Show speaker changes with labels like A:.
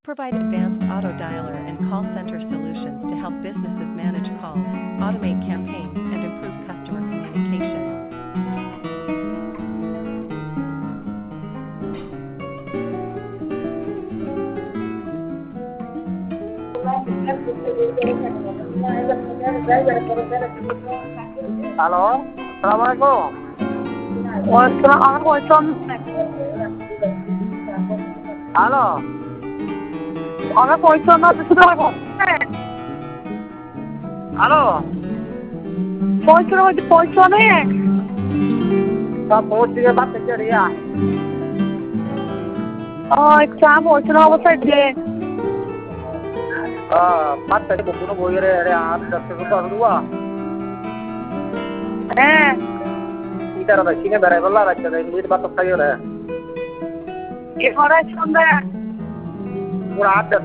A: provide advanced auto dialer and call center solutions to help businesses manage calls, automate campaigns, and improve customer communication.
B: Hello, আসসালামু আলাইকুম। Hello, hello, সব পৌঁছ থেকে বাদ থেকে রিয়া বাদ থেকে কোনো বইয়ের আর দশটা আসবো কি তারা কিনে বেড়াই বললা রাখতে দেয় মিনিট বাদ খাই হলে পুরো 8